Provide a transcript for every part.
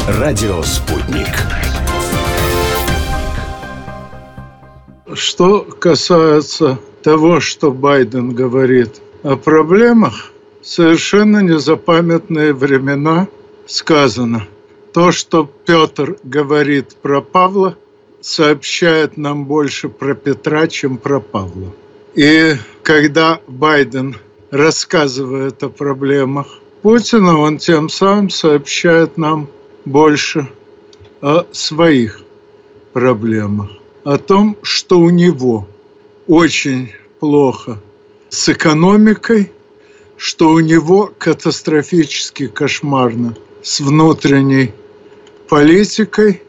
Радио «Спутник». Что касается того, что Байден говорит о проблемах, совершенно незапамятные времена сказано. То, что Петр говорит про Павла, сообщает нам больше про Петра, чем про Павла. И когда Байден рассказывает о проблемах Путина, он тем самым сообщает нам больше о своих проблемах, о том, что у него очень плохо с экономикой, что у него катастрофически кошмарно с внутренней политикой,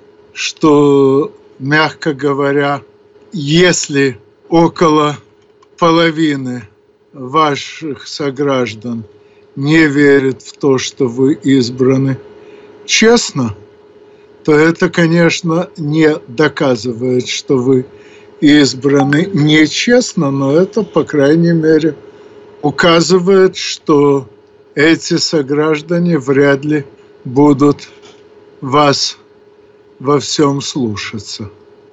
что, мягко говоря, если около половины ваших сограждан не верит в то, что вы избраны честно, то это, конечно, не доказывает, что вы избраны нечестно, но это, по крайней мере, указывает, что эти сограждане вряд ли будут вас во всем слушаться.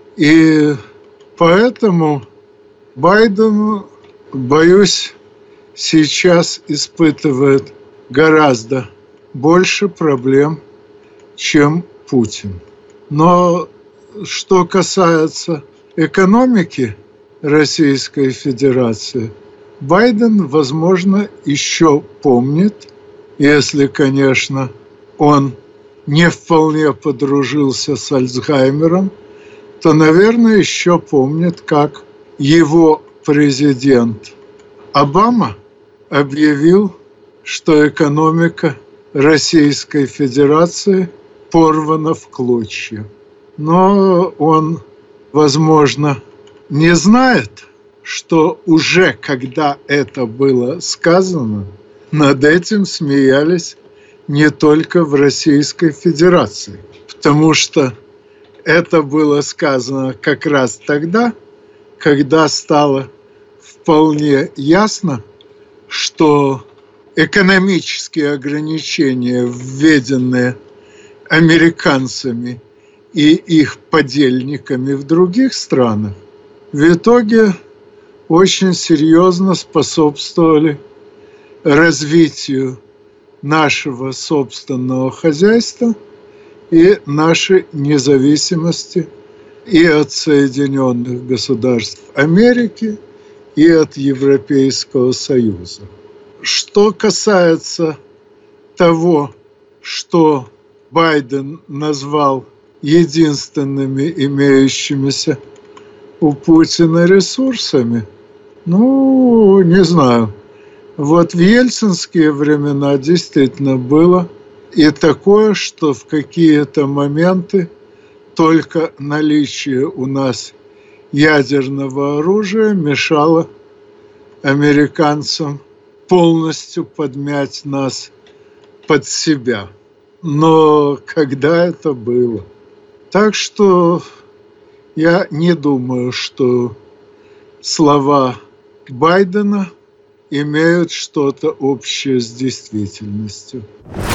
И поэтому Байден, боюсь, сейчас испытывает гораздо больше проблем, чем Путин. Но что касается экономики Российской Федерации, Байден, возможно, еще помнит, если, конечно, он не вполне подружился с Альцгеймером, то, наверное, еще помнит, как его президент Обама объявил, что экономика Российской Федерации порвана в клочья. Но он, возможно, не знает, что уже когда это было сказано, над этим смеялись не только в Российской Федерации, потому что это было сказано как раз тогда, когда стало вполне ясно, что экономические ограничения, введенные американцами и их подельниками в других странах, в итоге очень серьезно способствовали развитию нашего собственного хозяйства и нашей независимости и от Соединенных Государств Америки, и от Европейского Союза. Что касается того, что Байден назвал единственными имеющимися у Путина ресурсами, не знаю. Вот в ельцинские времена действительно было и такое, что в какие-то моменты только наличие у нас ядерного оружия мешало американцам полностью подмять нас под себя. Но когда это было? Так что я не думаю, что слова Байдена имеют что-то общее с действительностью.